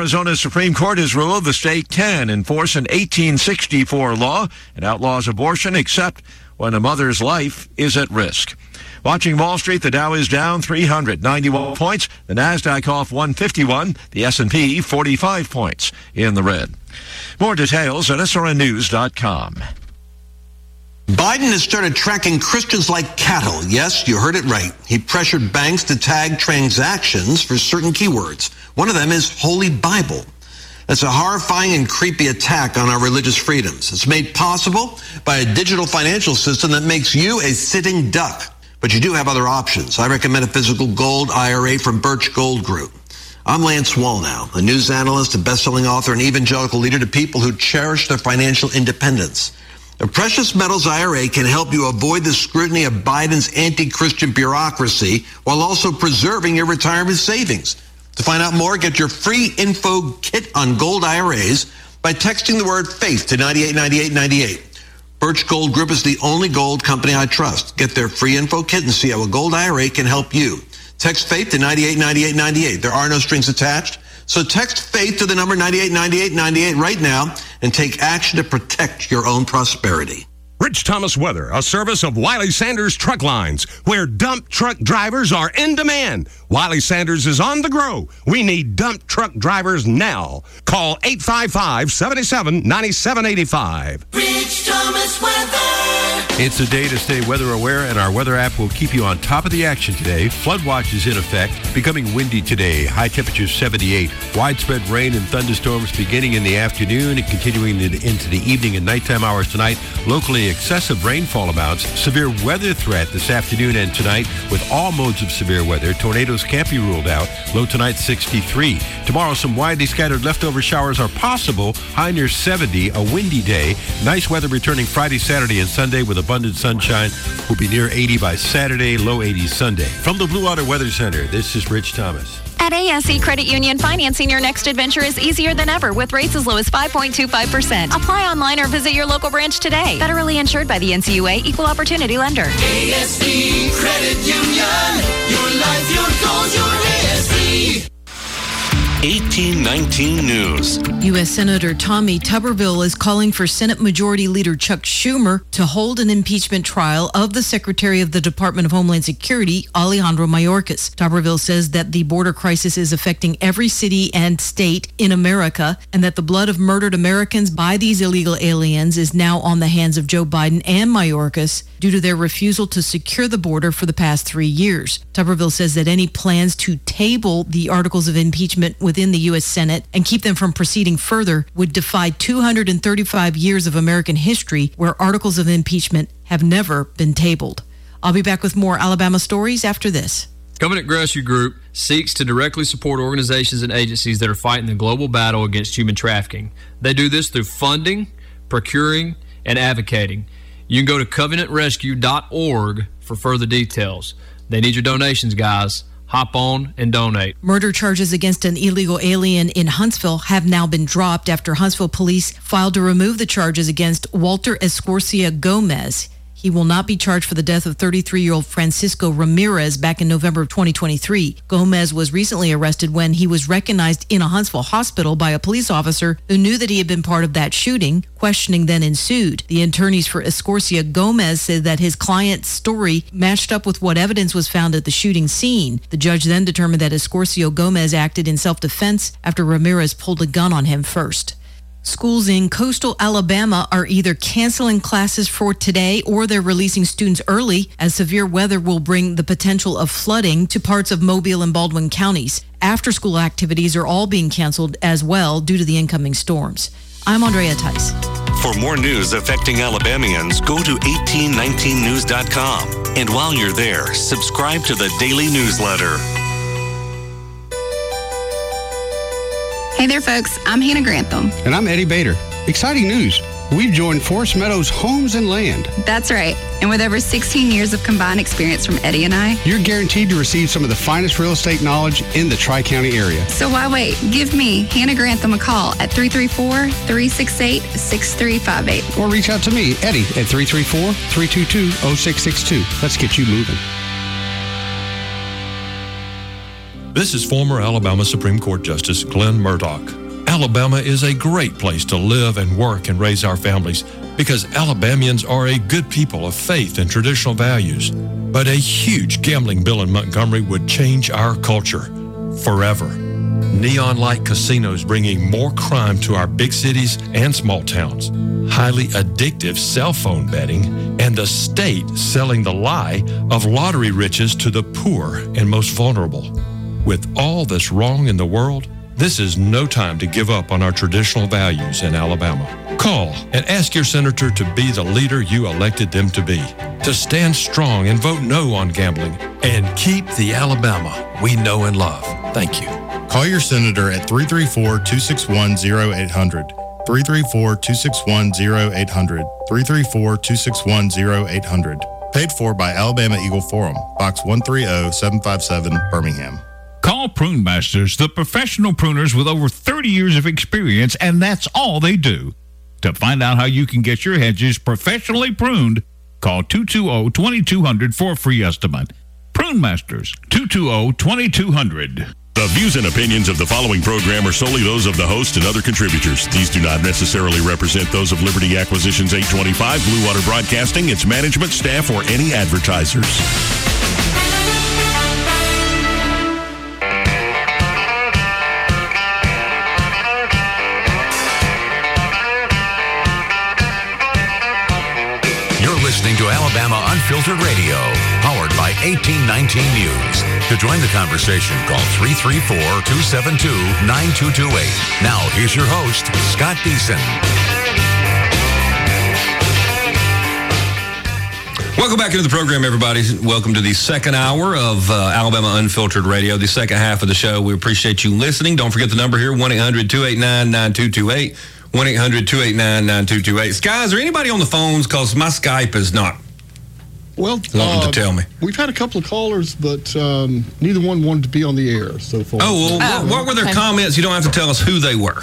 Arizona Supreme Court has ruled the state can enforce an 1864 law and outlaws abortion except when a mother's life is at risk. Watching Wall Street, the Dow is down 391 points. The Nasdaq off 151. The S&P 45 points in the red. More details at srnnews.com. Biden has started tracking Christians like cattle. Yes, you heard it right. He pressured banks to tag transactions for certain keywords. One of them is Holy Bible. That's a horrifying and creepy attack on our religious freedoms. It's made possible by a digital financial system that makes you a sitting duck. But you do have other options. I recommend a physical gold IRA from Birch Gold Group. I'm Lance Wallnau, a news analyst, a best-selling author, and evangelical leader to people who cherish their financial independence. A precious metals IRA can help you avoid the scrutiny of Biden's anti-Christian bureaucracy while also preserving your retirement savings. To find out more, get your free info kit on gold IRAs by texting the word FAITH to 989898. Birch Gold Group is the only gold company I trust. Get their free info kit and see how a gold IRA can help you. Text FAITH to 989898. There are no strings attached. So text FAITH to the number 989898 right now and take action to protect your own prosperity. Rich Thomas Weather, a service of Wiley Sanders Truck Lines, where dump truck drivers are in demand. Wiley Sanders is on the grow. We need dump truck drivers now. Call 855-77-9785. Rich Thomas Weather. It's a day to stay weather aware, and our weather app will keep you on top of the action today. Flood watch is in effect, becoming windy today. High temperature 78. Widespread rain and thunderstorms beginning in the afternoon and continuing into the evening and nighttime hours tonight. Locally excessive rainfall amounts. Severe weather threat this afternoon and tonight with all modes of severe weather. Tornadoes can't be ruled out. Low tonight 63. Tomorrow some widely scattered leftover showers are possible. High near 70. A windy day. Nice weather returning Friday, Saturday, and Sunday with abundant sunshine. Will be near 80 by Saturday. Low 80s Sunday. From the Blue Water Weather Center, this is Rich Thomas. At ASE Credit Union, financing your next adventure is easier than ever with rates as low as 5.25%. Apply online or visit your local branch today. Federally insured by the NCUA, Equal Opportunity Lender. ASE Credit Union. Your life, your goals, your ASE. 1819 News. U.S. Senator Tommy Tuberville is calling for Senate Majority Leader Chuck Schumer to hold an impeachment trial of the Secretary of the Department of Homeland Security, Alejandro Mayorkas. Tuberville says that the border crisis is affecting every city and state in America and that the blood of murdered Americans by these illegal aliens is now on the hands of Joe Biden and Mayorkas due to their refusal to secure the border for the past 3 years. Tuberville says that any plans to table the articles of impeachment within the U.S. Senate and keep them from proceeding further would defy 235 years of American history where articles of impeachment have never been tabled. I'll be back with more Alabama stories after this. Covenant Grassroots Group seeks to directly support organizations and agencies that are fighting the global battle against human trafficking. They do this through funding, procuring, and advocating. You can go to covenantrescue.org for further details. They need your donations, guys. Hop on and donate. Murder charges against an illegal alien in Huntsville have now been dropped after Huntsville police filed to remove the charges against Walter Escorcia Gomez. He will not be charged for the death of 33-year-old Francisco Ramirez back in November of 2023. Gomez was recently arrested when he was recognized in a Huntsville hospital by a police officer who knew that he had been part of that shooting. Questioning then ensued. The attorneys for Escorcia Gomez said that his client's story matched up with what evidence was found at the shooting scene. The judge then determined that Escorcia Gomez acted in self-defense after Ramirez pulled a gun on him first. Schools in coastal Alabama are either canceling classes for today or they're releasing students early as severe weather will bring the potential of flooding to parts of Mobile and Baldwin counties. After-school activities are all being canceled as well due to the incoming storms. I'm Andrea Tice. For more news affecting Alabamians, go to 1819news.com. And while you're there, subscribe to the daily newsletter. Hey there, folks. I'm Hannah Grantham. And I'm Eddie Bader. Exciting news. We've joined Forest Meadows Homes and Land. That's right. And with over 16 years of combined experience from Eddie and I, you're guaranteed to receive some of the finest real estate knowledge in the Tri-County area. So why wait? Give me, Hannah Grantham, a call at 334-368-6358. Or reach out to me, Eddie, at 334-322-0662. Let's get you moving. This is former Alabama Supreme Court Justice Glenn Murdoch. Alabama is a great place to live and work and raise our families because Alabamians are a good people of faith and traditional values. But a huge gambling bill in Montgomery would change our culture forever. Neon light casinos bringing more crime to our big cities and small towns. Highly addictive cell phone betting, and the state selling the lie of lottery riches to the poor and most vulnerable. With all that's wrong in the world, this is no time to give up on our traditional values in Alabama. Call and ask your senator to be the leader you elected them to be, to stand strong and vote no on gambling, and keep the Alabama we know and love. Thank you. Call your senator at 334-261-0800. 334-261-0800. 334-261-0800. Paid for by Alabama Eagle Forum, Box 130757, Birmingham. Call Prune Masters, the professional pruners with over 30 years of experience, and that's all they do. To find out how you can get your hedges professionally pruned, call 220-2200 for a free estimate. Prune Masters, 220-2200. The views and opinions of the following program are solely those of the host and other contributors. These do not necessarily represent those of Liberty Acquisitions 825, Blue Water Broadcasting, its management, staff, or any advertisers. Listening to Alabama Unfiltered Radio, powered by 1819 News. To join the conversation, call 334-272-9228. Now, here's your host, Scott Deason. Welcome back into the program, everybody. Welcome to the second hour of Alabama Unfiltered Radio, the second half of the show. We appreciate you listening. Don't forget the number here, 1-800-289-9228. 1-800-289-9228. Sky, is there anybody on the phones? Because my Skype is not wanting to tell me. We've had a couple of callers, but neither one wanted to be on the air so far. Oh, well, what were their comments? You don't have to tell us who they were.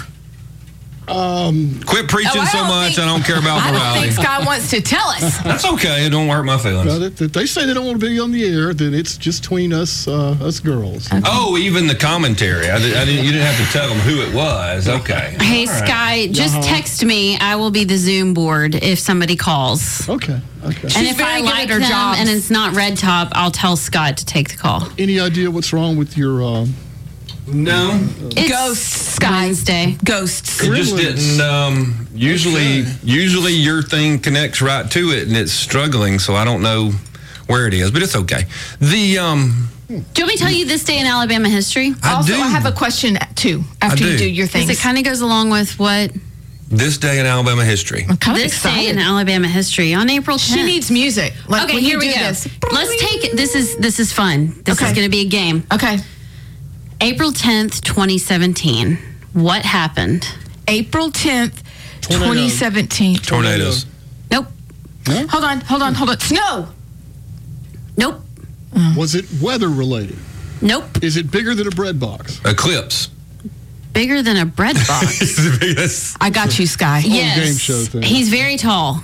Quit preaching so much. I don't care about morality. I don't think Scott wants to tell us. That's okay. It don't hurt my feelings. If they say they don't want to be on the air, then it's just between us girls. Okay. Oh, even the commentary. You didn't have to tell them who it was. Okay. Hey, right. Sky, just text me. I will be the Zoom board if somebody calls. Okay. And if I like them and it's not Red Top, I'll tell Scott to take the call. Any idea what's wrong with your... No. It's Ghosts, Wednesday. Ghosts. It just didn't, usually your thing connects right to it and it's struggling, so I don't know where it is, but it's okay. Do you want me to tell you this day in Alabama history? I have a question, too, after you do your thing. Because it kind of goes along with what... This day in Alabama history. This day in Alabama history on April 10th. She needs music. Okay, here we go. Let's take it. This is fun. This is going to be a game. Okay. April 10th, 2017. What happened? April 10th, 2017. Tornadoes. Nope. No? Hold on. Snow. Nope. Was it weather related? Nope. Is it bigger than a bread box? Eclipse. Bigger than a bread box. I got you, Sky. Yes. Game show thing. He's very tall.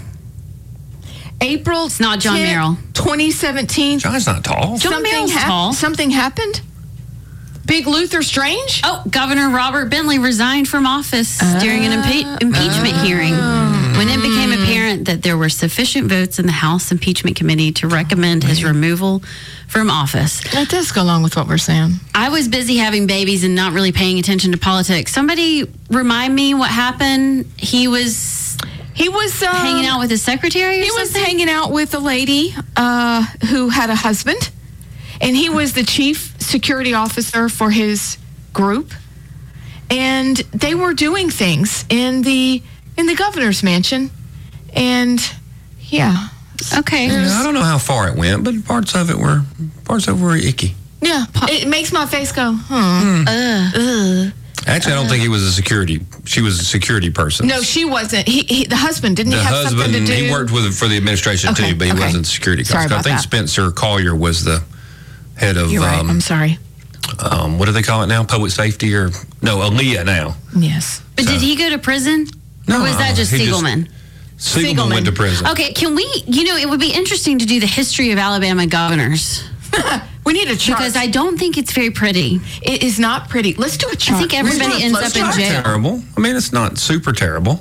April. It's not John Merrill. 2017. John's not tall. John Merrill's tall. Something happened? Big Luther Strange? Oh, Governor Robert Bentley resigned from office during an impeachment hearing when it became apparent that there were sufficient votes in the House Impeachment Committee to recommend his removal from office. That does go along with what we're saying. I was busy having babies and not really paying attention to politics. Somebody remind me what happened. He was hanging out with his secretary or something? He was hanging out with a lady who had a husband. And he was the chief security officer for his group. And they were doing things in the governor's mansion. And yeah. Okay. I don't know how far it went, but parts of it were icky. Yeah. It makes my face go, Actually, I don't think he was she was a security person. No, she wasn't. The husband, didn't he have something to do? He worked for the administration too, but he wasn't security. Sorry about I think that. Spencer Collier was the head of... You're right. I'm sorry. What do they call it now? Public safety or... No, Aaliyah now. Yes. But did he go to prison? No. Or was that just Siegelman? Siegelman went to prison. Okay, can we... it would be interesting to do the history of Alabama governors. We need a chart. Because I don't think it's very pretty. It is not pretty. Let's do a chart. I think everybody ends up in jail. Terrible. I mean, it's not super terrible.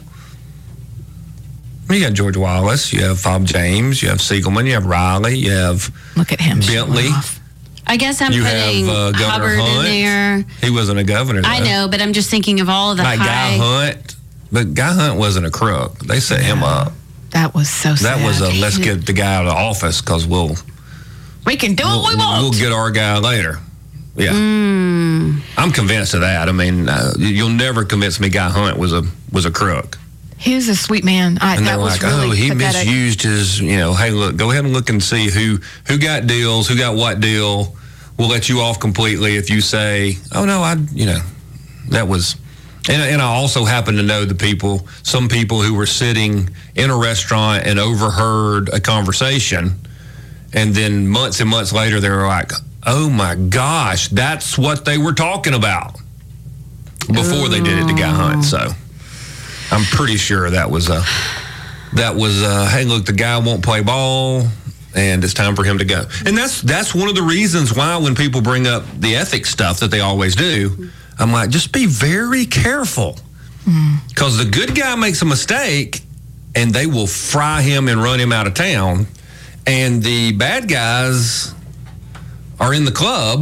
You got George Wallace, you have Bob James, you have Siegelman, you have Riley, you have Look at him. Bentley. I guess I'm You putting have Governor Hubbard Hunt. in there. He wasn't a governor, though. I know, but I'm just thinking of all of the Like Guy high. Hunt. But Guy Hunt wasn't a crook. They set him up. That was so sad. That was a let's get the guy out of the office because we can do what we want. We'll get our guy later. Yeah. I'm convinced of that. I mean, you'll never convince me Guy Hunt was a crook. He was a sweet man. And that they're was like, really he pathetic. misused his, hey, look, go ahead and look and see who got deals, who got what deal. We'll let you off completely if you say, oh, no, that was. And I also happen to know some people who were sitting in a restaurant and overheard a conversation. And then months and months later, they were like, oh, my gosh, that's what they were talking about before they did it to Guy Hunt. So I'm pretty sure that was hey, look, the guy won't play ball. And it's time for him to go. And that's one of the reasons why when people bring up the ethics stuff that they always do, I'm like, just be very careful. Because the good guy makes a mistake, and they will fry him and run him out of town. And the bad guys are in the club,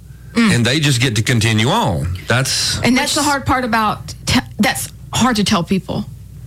and they just get to continue on. That's the hard part about, that's hard to tell people.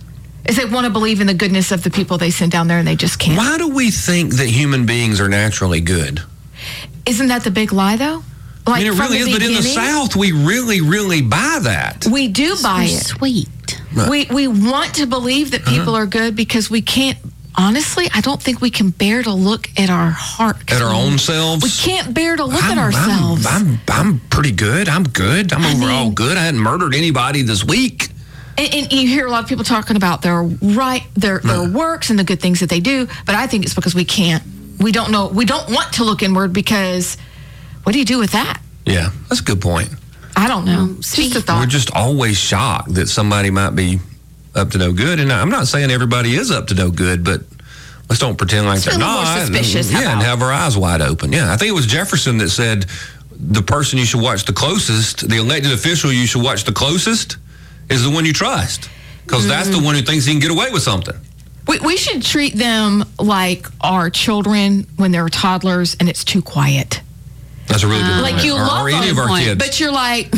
Is they want to believe in the goodness of the people they send down there, and they just can't. Why do we think that human beings are naturally good? Isn't that the big lie, though? Like, I mean, it really is, but in the South, we really, really buy that. We do buy it. Sweet. Right. We want to believe that people are good because we can't, honestly, I don't think we can bear to look at our heart. At our own selves? We can't bear to look at ourselves. I'm pretty good. I'm good. I'm overall good. I hadn't murdered anybody this week. And you hear a lot of people talking about their works and the good things that they do, but I think it's because we don't know, we don't want to look inward because what do you do with that? Yeah, that's a good point. I don't know. It's just a thought. We're just always shocked that somebody might be up to no good. And I'm not saying everybody is up to no good, but let's don't pretend like they're not. More suspicious. And have our eyes wide open. Yeah, I think it was Jefferson that said the person you should watch the closest, the elected official you should watch the closest, is the one you trust, because that's the one who thinks he can get away with something. We should treat them like our children when they're toddlers and it's too quiet. That's a really good point. Like you love or any them, of our kids. but you're like,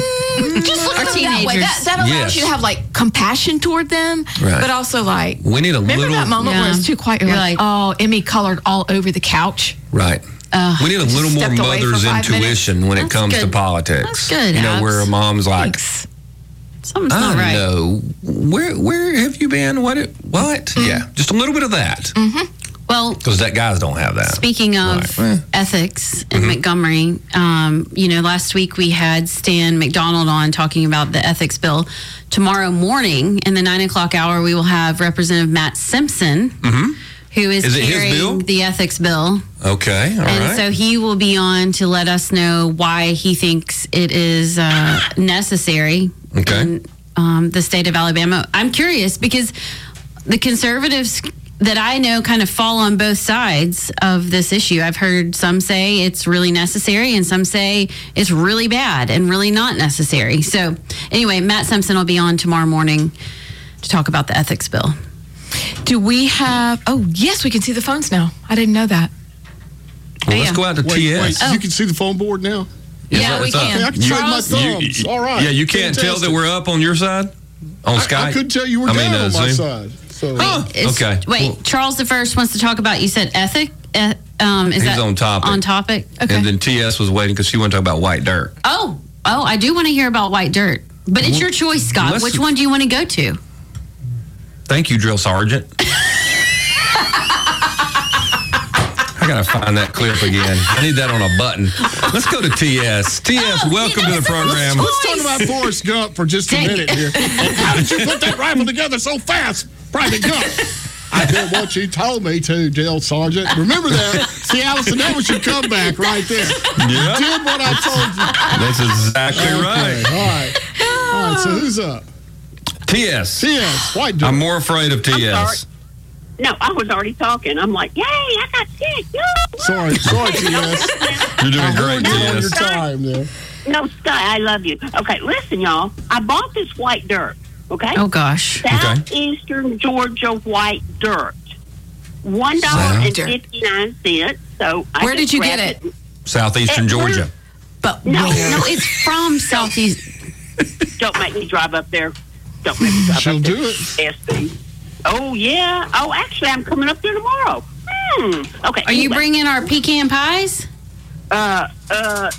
just look at them that way. That allows you to have like compassion toward them, Right. but also like, we need remember that moment where it's too quiet? You're like, oh, Emmy colored all over the couch. Right. We need a little more stepped away for mother's 5 intuition minutes. when it That's comes to good. politics. That's good, Where a mom's like, something's I not right. know. Where have you been? What? Yeah, just a little bit of that. Well, because that guys don't have that. Speaking of ethics in Montgomery, last week we had Stan McDonald on talking about the ethics bill. Tomorrow morning in the 9 o'clock hour, we will have Representative Matt Simpson, who is it his bill? carrying the ethics bill. Okay, all And right. so he will be on to let us know why he thinks it is necessary in the state of Alabama. I'm curious because the conservatives that I know kind of fall on both sides of this issue. I've heard some say it's really necessary and some say it's really bad and really not necessary. So anyway, Matt Simpson will be on tomorrow morning to talk about the ethics bill. Do we have, yes, we can see the phones now. I didn't know that. Well, let's go out to TS. You can see the phone board now? Yeah, we can. I can trade my thumbs. All right. Yeah, you can't tell that we're up on your side? On Skype? I couldn't tell you were down on my side. So. Okay. Wait, Charles the First wants to talk about, you said ethic? Is He's that on topic. On topic? Okay. And then TS was waiting because she wanted to talk about white dirt. Oh, I do want to hear about white dirt. But it's your choice, Scott. Let's- Which one do you want to go to? Thank you, Drill Sergeant. I gotta find that clip again. I need that on a button. Let's go to TS. TS, welcome to the program. Let's talk about Forrest Gump for just a minute here. How did you put that rifle together so fast, Private Gump? I did what you told me to, Drill Sergeant. Remember that. See, Allison, that was your comeback right there. Yeah. You did what I told you. That's exactly right. All right, so who's up? TS. TS, white dirt. I'm more afraid of TS. No, I was already talking. I'm like, yay, I got sick. Sorry, TS. You're doing great, All your Tess. time there. No, Sky, I love you. Okay, listen, y'all. I bought this white dirt, okay? Oh, gosh. Southeastern Georgia white dirt. $1.59. So Where did you get it? Southeastern Georgia. But No, it's from Southeast. Don't make me drive up there. Don't make me drive She'll up there. do it. SB. Oh, yeah. Oh, actually, I'm coming up there tomorrow. Okay. Are you bringing our pecan pies? That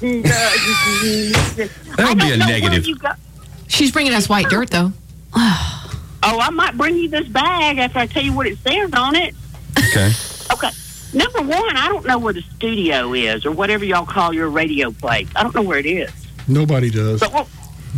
would be a negative. She's bringing us white dirt, though. Oh, I might bring you this bag after I tell you what it says on it. Okay. Okay. Number one, I don't know where the studio is or whatever y'all call your radio place. I don't know where it is. Nobody does. But we'll,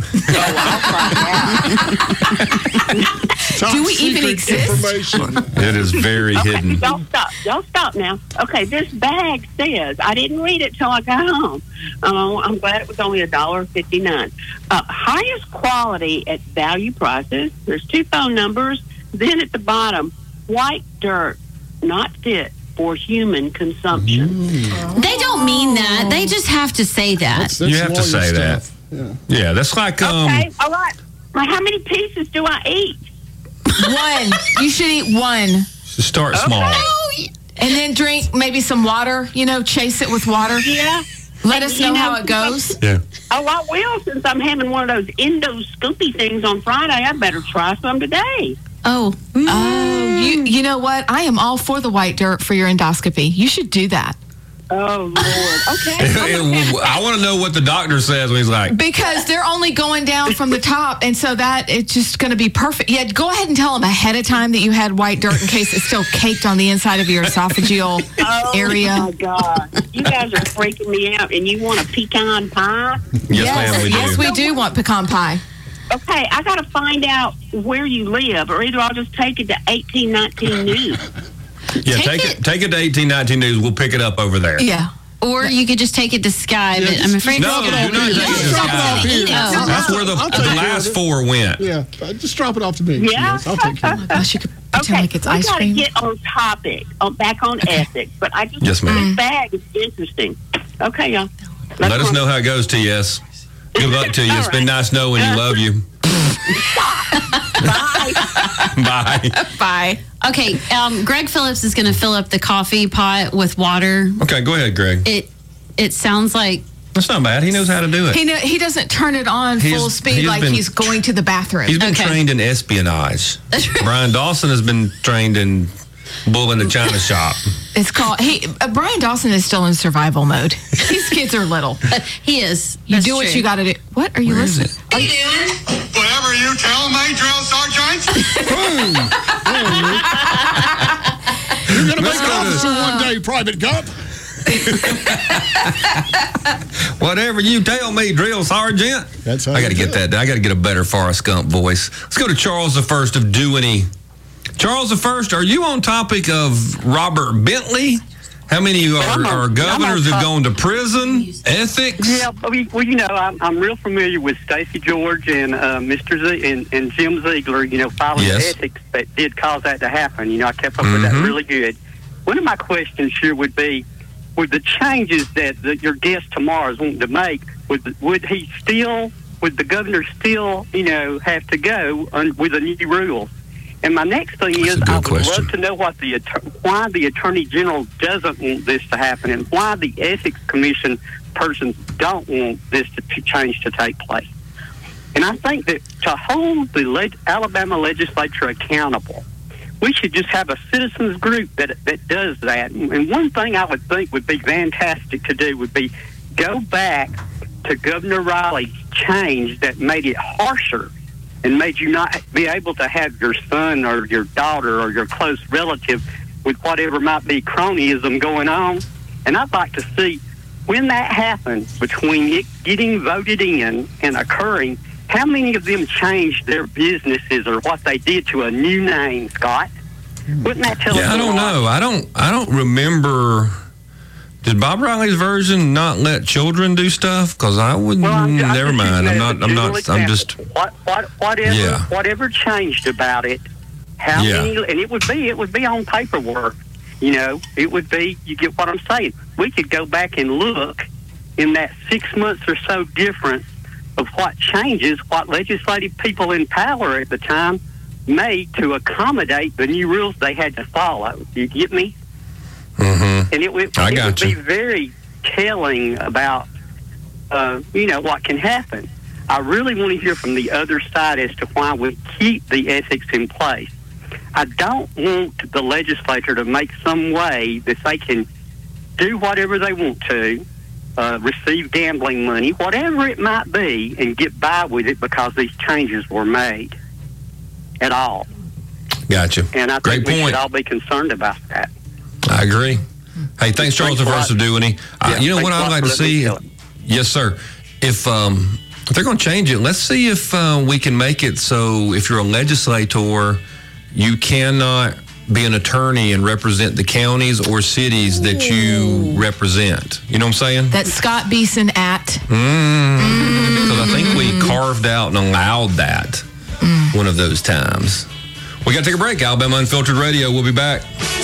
Top Do we even secret exist? Information. It is very okay, hidden. y'all stop. Y'all stop now. Okay, this bag says, I didn't read it till I got home. I'm glad it was only $1.59. Highest quality at value prices. There's 2 phone numbers. Then at the bottom, white dirt, not fit for human consumption. They don't mean that. They just have to say that. That's You have to lawyer say stuff. that. Yeah, that's like Okay, all right. Well, how many pieces do I eat? One. You should eat one. start small. And then drink maybe some water, chase it with water. Yeah. Let us know how it goes. Yeah. Oh, I will. Since I'm having one of those endoscopy things on Friday, I better try some today. Oh. Oh, you know what? I am all for the white dirt for your endoscopy. You should do that. Oh, Lord. Okay. I want to know what the doctor says when he's like, Because they're only going down from the top, and so that it's just going to be perfect. Yeah, go ahead and tell them ahead of time that you had white dirt in case it's still caked on the inside of your esophageal area. Oh, my God. You guys are freaking me out, and you want a pecan pie? Yes, ma'am, we do. Yes, we do want pecan pie. Okay, I got to find out where you live, or either I'll just take it to 1819 News. yeah, take it to 1819 News. We'll pick it up over there. Yeah. Or you could just take it to Sky, but I'm afraid No, do not take it to Sky. That's where the last 4 went. Yeah, just drop it off to me. Yeah? Yes, I'll take care of it. Gosh, you could pretend like it's we ice got to cream. get on topic, back on ethics, but I just Yes, ma'am. this bag is interesting. Okay, y'all. Let us know how it goes, TS. Good luck to you. It's been nice knowing you. Love you. Bye. Bye. Okay, Greg Phillips is going to fill up the coffee pot with water. Okay, go ahead, Greg. It sounds like That's not bad. He knows how to do it. He doesn't turn it on full speed like he's going to the bathroom. He's been trained in espionage. Brian Dawson has been trained in bull in the china shop. It's called. Brian Dawson is still in survival mode. These kids are little. He is. You do what you got to do. What are you listening? What are you doing? Whatever you tell me, drill sergeant. You're going to make an officer one day, Private Gump. Whatever you tell me, drill sergeant. That's how I got to get that. I got to get a better Forrest Gump voice. Let's go to Charles the First of Dewey. Charles the First, are you on topic of Robert Bentley? How many are governors have gone to prison? Ethics? Yeah, well, I'm real familiar with Stacey George and Mr. Z and Jim Ziegler. Following the ethics that did cause that to happen. I kept up with that really good. One of my questions here would be, with the changes that your guest tomorrow is wanting to make, would the governor still, have to go with the new rules? And my next thing is, I would love to know why the Attorney General doesn't want this to happen, and why the Ethics Commission persons don't want this to change to take place. And I think that to hold the Alabama legislature accountable, we should just have a citizens group that does that. And one thing I would think would be fantastic to do would be go back to Governor Riley's change that made it harsher and made you not be able to have your son or your daughter or your close relative with whatever might be cronyism going on. And I'd like to see when that happens, between it getting voted in and occurring, how many of them changed their businesses or what they did to a new name, Scott? Wouldn't that tell us? I don't know. I don't remember. Did Bob Riley's version not let children do stuff? Because I wouldn't. Never mind. I'm just. Whatever changed about it. How many? And it would be on paperwork. It would be. You get what I'm saying? We could go back and look in that 6 months or so difference of what changes, what legislative people in power at the time made to accommodate the new rules they had to follow. You get me? Mm-hmm. And it would be very telling about, what can happen. I really want to hear from the other side as to why we keep the ethics in place. I don't want the legislature to make some way that they can do whatever they want to, receive gambling money, whatever it might be, and get by with it because these changes were made at all. Gotcha. And I Great think we point. should all be concerned about that. I agree. Hey, thanks, Charles, for us to do any. You know what I'd like to see? Yes, sir. If they're going to change it, let's see if we can make it so if you're a legislator, you cannot be an attorney and represent the counties or cities that you represent. You know what I'm saying? That Scott Beeson Act. Because I think we carved out and allowed that one of those times. We got to take a break. Alabama Unfiltered Radio. We'll be back.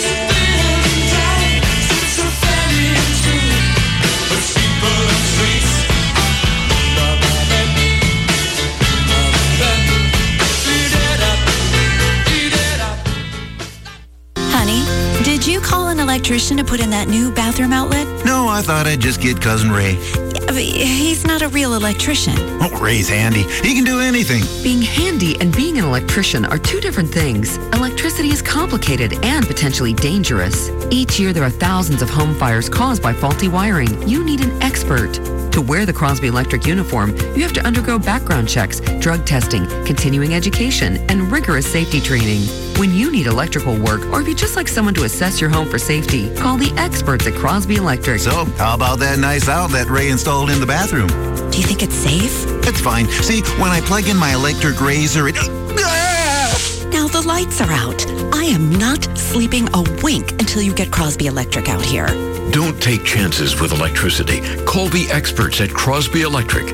Did you call an electrician to put in that new bathroom outlet? No, I thought I'd just get Cousin Ray. Yeah, but he's not a real electrician. Oh, Ray's handy. He can do anything. Being handy and being an electrician are two different things. Electricity is complicated and potentially dangerous. Each year there are thousands of home fires caused by faulty wiring. You need an expert. To wear the Crosby Electric uniform, you have to undergo background checks, drug testing, continuing education, and rigorous safety training. When you need electrical work, or if you'd just like someone to assess your home for safety, call the experts at Crosby Electric. So, how about that nice outlet Ray installed in the bathroom? Do you think it's safe? It's fine. See, when I plug in my electric razor, it... Now the lights are out. I am not sleeping a wink until you get Crosby Electric out here. Don't take chances with electricity. Call the experts at Crosby Electric,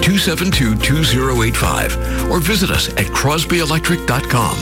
272-2085, or visit us at crosbyelectric.com.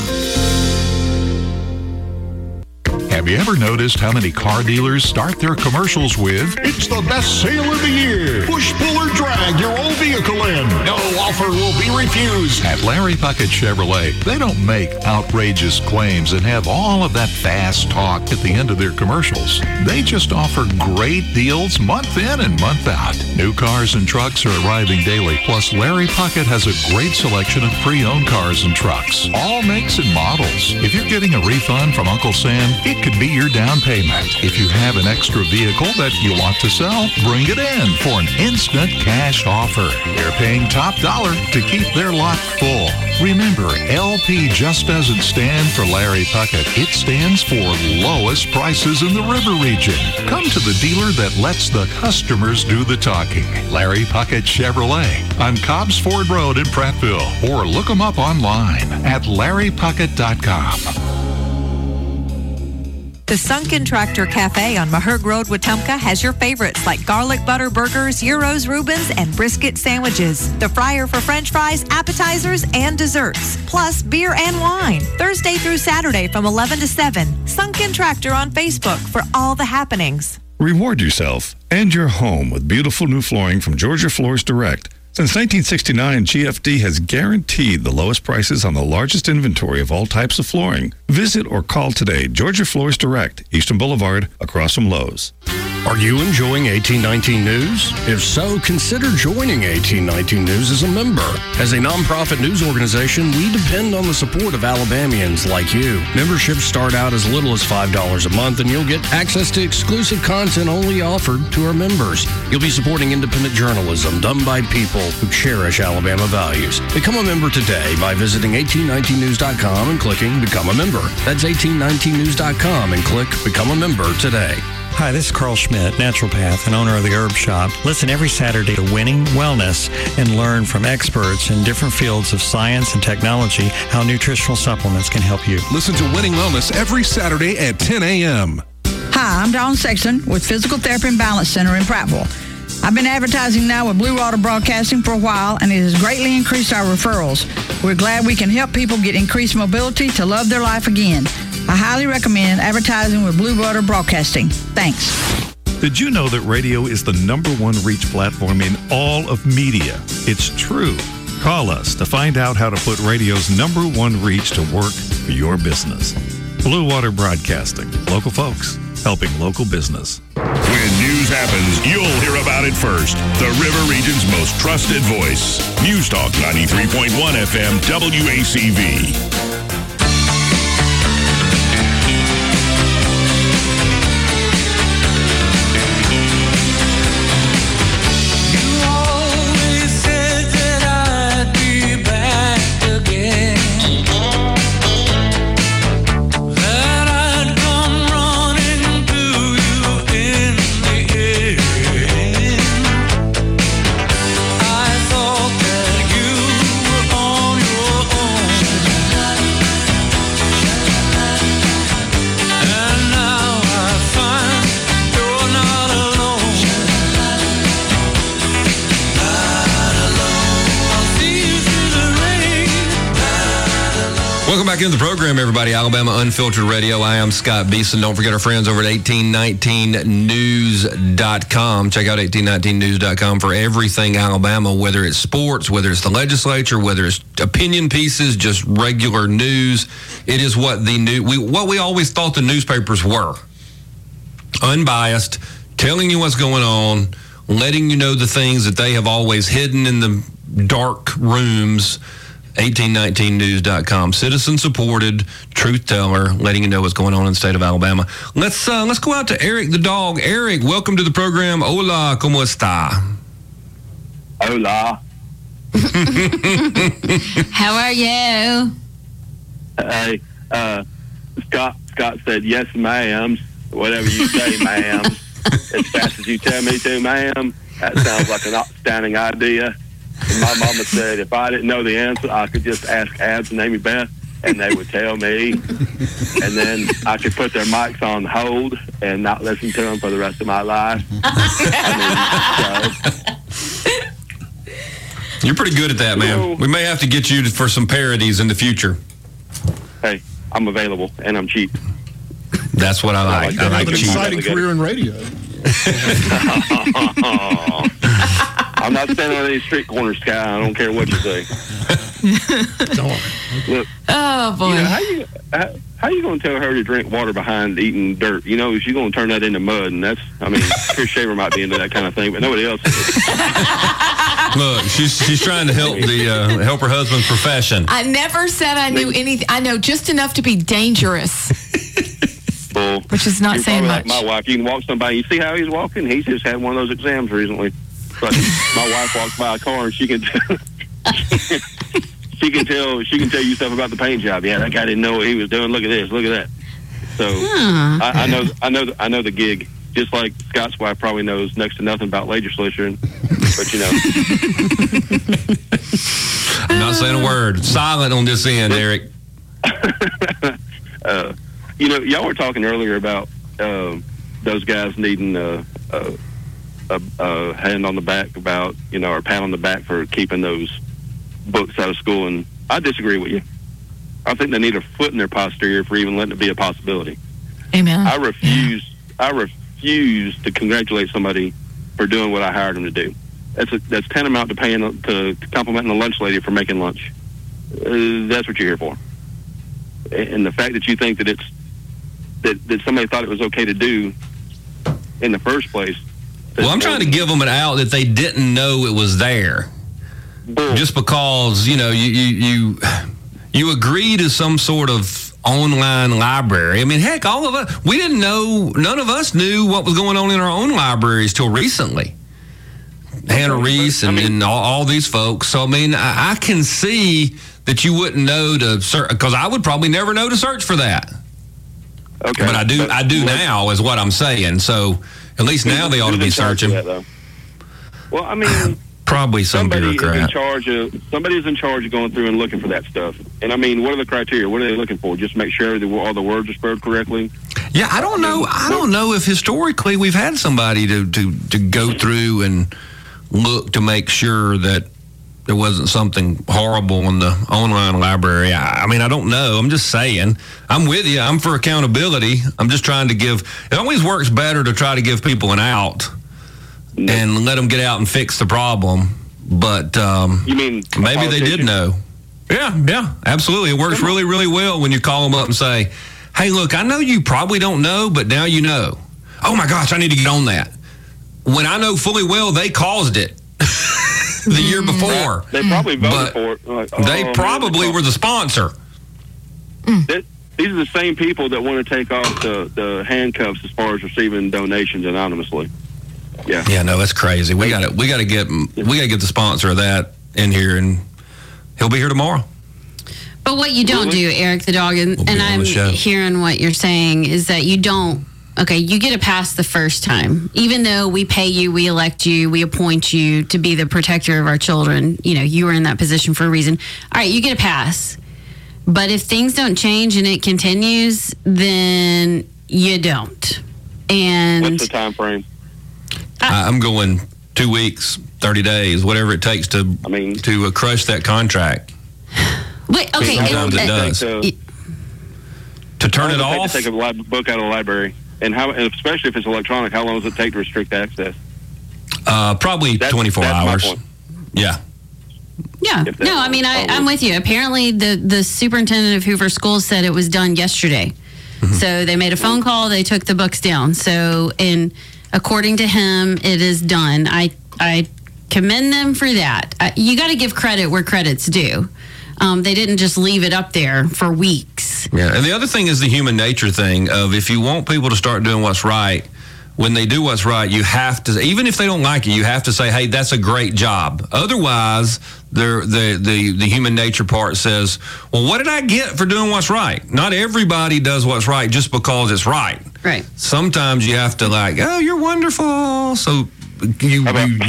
Have you ever noticed how many car dealers start their commercials with, "It's the best sale of the year. Push, pull, or drag your old vehicle in. No offer will be refused." At Larry Puckett Chevrolet, they don't make outrageous claims and have all of that fast talk at the end of their commercials. They just offer great deals month in and month out. New cars and trucks are arriving daily. Plus, Larry Puckett has a great selection of pre-owned cars and trucks, all makes and models. If you're getting a refund from Uncle Sam, it could be your down payment. If you have an extra vehicle that you want to sell, bring it in for an instant cash offer. They're paying top dollar to keep their lot full. Remember, LP just doesn't stand for Larry Puckett. It stands for lowest prices in the river region. Come to the dealer that lets the customers do the talking. Larry Puckett Chevrolet on Cobbs Ford Road in Prattville. Or look them up online at larrypuckett.com. The Sunken Tractor Cafe on Maherg Road, Wetumpka has your favorites like garlic butter burgers, gyros, Reubens, and brisket sandwiches. The fryer for French fries, appetizers, and desserts. Plus beer and wine. Thursday through Saturday from 11 to 7. Sunken Tractor on Facebook for all the happenings. Reward yourself and your home with beautiful new flooring from Georgia Floors Direct. Since 1969, GFD has guaranteed the lowest prices on the largest inventory of all types of flooring. Visit or call today. Georgia Floors Direct, Eastern Boulevard, across from Lowe's. Are you enjoying 1819 News? If so, consider joining 1819 News as a member. As a nonprofit news organization, we depend on the support of Alabamians like you. Memberships start out as little as $5 a month, and you'll get access to exclusive content only offered to our members. You'll be supporting independent journalism done by people who cherish Alabama values. Become a member today by visiting 1819news.com and clicking Become a Member. That's 1819news.com and click Become a Member today. Hi, this is Carl Schmidt, naturopath and owner of the Herb Shop. Listen every Saturday to Winning Wellness and learn from experts in different fields of science and technology how nutritional supplements can help you. Listen to Winning Wellness every Saturday at 10 a.m. Hi, I'm Dawn Sexton with Physical Therapy and Balance Center in Prattville. I've been advertising now with Blue Water Broadcasting for a while, and it has greatly increased our referrals. We're glad we can help people get increased mobility to love their life again. I highly recommend advertising with Blue Water Broadcasting. Thanks. Did you know that radio is the #1 reach platform in all of media? It's true. Call us to find out how to put radio's #1 reach to work for your business. Blue Water Broadcasting. Local folks helping local business. When news happens, you'll hear about it first. The River Region's most trusted voice. News Talk 93.1 FM WACV. Welcome back into the program, everybody. Alabama Unfiltered Radio. I am Scott Beeson. Don't forget our friends over at 1819news.com. Check out 1819news.com for everything Alabama, whether it's sports, whether it's the legislature, whether it's opinion pieces, just regular news. It is what we always thought the newspapers were. Unbiased, telling you what's going on, letting you know the things that they have always hidden in the dark rooms. 1819news.com. Citizen supported, truth teller, letting you know what's going on in the state of Alabama. Let's go out to Eric the dog. Eric, welcome to the program. Hola, ¿cómo está? Hola. How are you? Hey, Scott said yes, ma'am. Whatever you say, ma'am. As fast as you tell me to, ma'am. That sounds like an outstanding idea. And my mama said if I didn't know the answer, I could just ask Abs and Amy Beth, and they would tell me. And then I could put their mics on hold and not listen to them for the rest of my life. You're pretty good at that, man. We may have to get you for some parodies in the future. Hey, I'm available, and I'm cheap. That's what I like. I like an exciting career in radio. I'm not standing on any street corners, Sky. I don't care what you say. Look, oh boy, how you going to tell her to drink water behind eating dirt? You know, she's going to turn that into mud, and Chris Shaver might be into that kind of thing, but nobody else is. Look, she's trying to help help her husband's profession. I never said I knew anything. I know just enough to be dangerous. Well, which is not saying much. Like my wife, you can walk somebody. You see how he's walking? He's just had one of those exams recently. But my wife walks by a car and she can tell you stuff about the paint job. Yeah, that guy didn't know what he was doing. Look at this. Look at that. So I know the gig. Just like Scott's wife probably knows next to nothing about legislature. But you know, I'm not saying a word. Silent on this end, Eric. You know, y'all were talking earlier about those guys needing a hand on the back about, or a pat on the back for keeping those books out of school, and I disagree with you. I think they need a foot in their posterior for even letting it be a possibility. Amen. I refuse to congratulate somebody for doing what I hired them to do. That's tantamount to complimenting the lunch lady for making lunch. That's what you're here for. And the fact that you think that that somebody thought it was okay to do in the first place. Well, I'm trying to give them an out that they didn't know it was there. Just because, you agree to some sort of online library. I mean, heck, all of us, we didn't know, none of us knew what was going on in our own libraries till recently. Hannah Reese and all these folks. So, I mean, I can see that you wouldn't know to search, because I would probably never know to search for that. Okay. But I do now, is what I'm saying. So, at least now they ought to be searching. Well, I mean, probably some bureaucrat. Somebody's in charge of going through and looking for that stuff. And I mean, what are the criteria? What are they looking for? Just make sure that all the words are spelled correctly. Yeah, I don't know. I don't know if historically we've had somebody to go through and look to make sure that there wasn't something horrible in the online library. I mean, I don't know. I'm just saying. I'm with you. I'm for accountability. I'm just trying to give. It always works better to try to give people an out and let them get out and fix the problem. But you mean maybe they did know. Yeah, absolutely. It works really, really well when you call them up and say, hey, look, I know you probably don't know, but now you know. Oh, my gosh, I need to get on that. When I know fully well they caused it the year before. They probably voted for it. Like, they probably were the sponsor. These are the same people that want to take off the handcuffs as far as receiving donations anonymously. Yeah. Yeah, no, that's crazy. We got to get the sponsor of that in here, and he'll be here tomorrow. But what you don't do, Eric the dog, and I'm hearing what you're saying, is that you don't. Okay, you get a pass the first time. Even though we pay you, we elect you, we appoint you to be the protector of our children, you were in that position for a reason. All right, you get a pass. But if things don't change and it continues, then you don't. And what's the time frame? I'm going 2 weeks, 30 days, whatever it takes to crush that contract. Wait, okay. Sometimes it does. To turn it off? To take a book out of the library. And especially if it's electronic, how long does it take to restrict access? Probably 24 hours. My point. Yeah. Yeah. No, I mean, I'm with you. Apparently, the superintendent of Hoover Schools said it was done yesterday. Mm-hmm. So they made a phone call. They took the books down. So, and according to him, it is done. I commend them for that. You got to give credit where credit's due. They didn't just leave it up there for weeks. Yeah, and the other thing is the human nature thing of if you want people to start doing what's right, when they do what's right, you have to, even if they don't like it, you have to say, hey, that's a great job. Otherwise, the human nature part says, well, what did I get for doing what's right? Not everybody does what's right just because it's right. Right. Sometimes you have to oh, you're wonderful. So you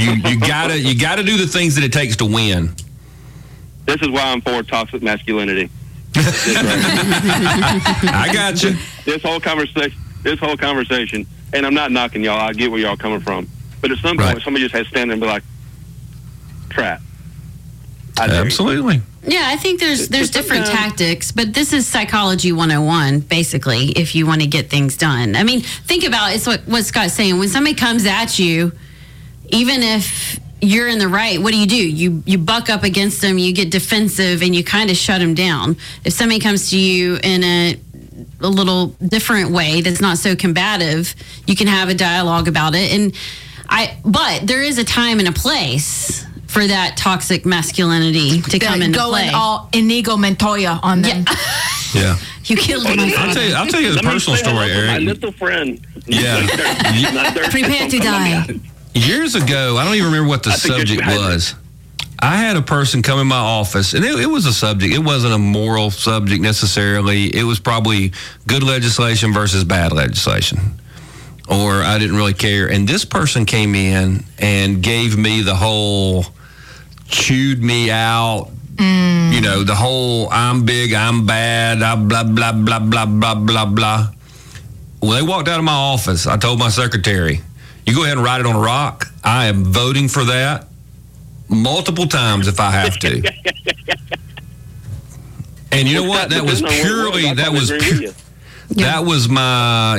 gotta do the things that it takes to win. This is why I'm for toxic masculinity. I got you. This whole conversation, and I'm not knocking y'all. I get where y'all coming from, but at some point, somebody just has to stand there and be like, "Trap." Absolutely. Yeah, I think there's different tactics, but this is psychology 101, basically, if you want to get things done. I mean, think about it's what Scott's saying. When somebody comes at you, even if you're in the right, what do? You buck up against them, you get defensive, and you kind of shut them down. If somebody comes to you in a little different way that's not so combative, you can have a dialogue about it. But there is a time and a place for that toxic masculinity to come into play. Going all Inigo Montoya on them. Yeah. You killed my father. I'll tell you the personal story, Eric. My little friend. Yeah. Prepare to die. Years ago, I don't even remember what the subject was. I had a person come in my office, and it was a subject. It wasn't a moral subject necessarily. It was probably good legislation versus bad legislation. Or I didn't really care. And this person came in and gave me the whole, chewed me out, the whole I'm big, I'm bad, blah, blah, blah, blah, blah, blah, blah. When they walked out of my office, I told my secretary, you go ahead and write it on a rock. I am voting for that multiple times if I have to. And you know what? That was purely, that was my,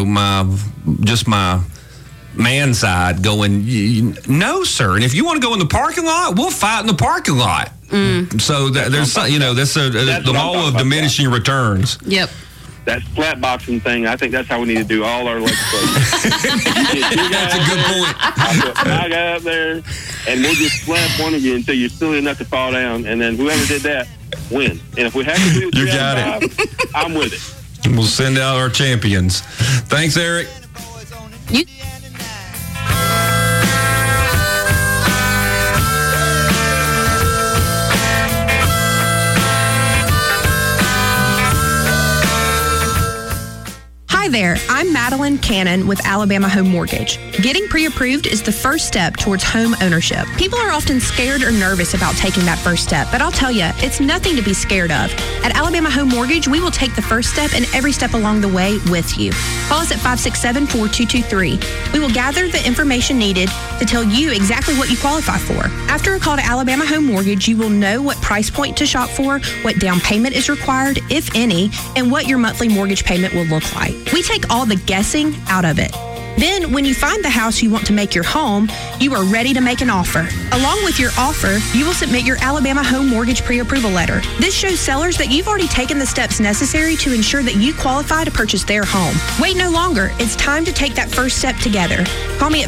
my man side going, no, sir. And if you want to go in the parking lot, we'll fight in the parking lot. So there's, that's the law of diminishing returns. Yep. That flat boxing thing, I think that's how we need to do all our legislation. That's a good point. I'll put my guy up there, and we'll just slap one of you until you're silly enough to fall down, and then whoever did that, win. And if we have to do it, you got it. I'm with it. We'll send out our champions. Thanks, Eric. there, I'm Madeline Cannon with Alabama Home Mortgage. Getting pre-approved is the first step towards home ownership. People are often scared or nervous about taking that first step, but I'll tell you, it's nothing to be scared of. At Alabama Home Mortgage, we will take the first step and every step along the way with you. Call us at 567-4223. We will gather the information needed to tell you exactly what you qualify for. After a call to Alabama Home Mortgage, you will know what price point to shop for, what down payment is required, if any, and what your monthly mortgage payment will look like. We take all the guessing out of it. Then, when you find the house you want to make your home, you are ready to make an offer. Along with your offer, you will submit your Alabama Home Mortgage pre-approval letter. This shows sellers that you've already taken the steps necessary to ensure that you qualify to purchase their home. Wait no longer. It's time to take that first step together. Call me at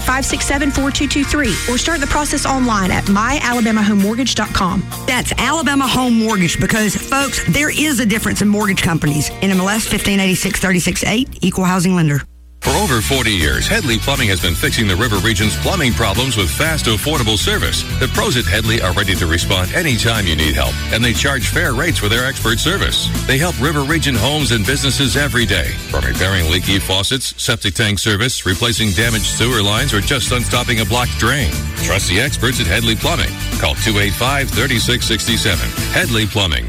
567-4223 or start the process online at myalabamahomemortgage.com. That's Alabama Home Mortgage because, folks, there is a difference in mortgage companies. NMLS 1586-36-8, Equal Housing Lender. For over 40 years, Headley Plumbing has been fixing the River Region's plumbing problems with fast, affordable service. The pros at Headley are ready to respond anytime you need help, and they charge fair rates for their expert service. They help River Region homes and businesses every day, from repairing leaky faucets, septic tank service, replacing damaged sewer lines, or just unstopping a blocked drain. Trust the experts at Headley Plumbing. Call 285-3667. Headley Plumbing,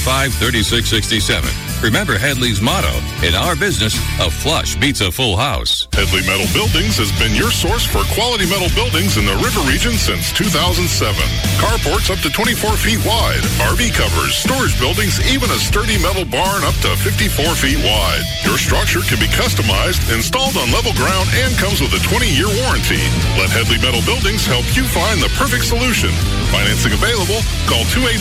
285-3667. Remember Headley's motto, in our business, a flush beats a full house. Headley Metal Buildings has been your source for quality metal buildings in the River Region since 2007. Carports up to 24 feet wide, RV covers, storage buildings, even a sturdy metal barn up to 54 feet wide. Your structure can be customized, installed on level ground, and comes with a 20-year warranty. Let Headley Metal Buildings help you find the perfect solution. Financing available. Call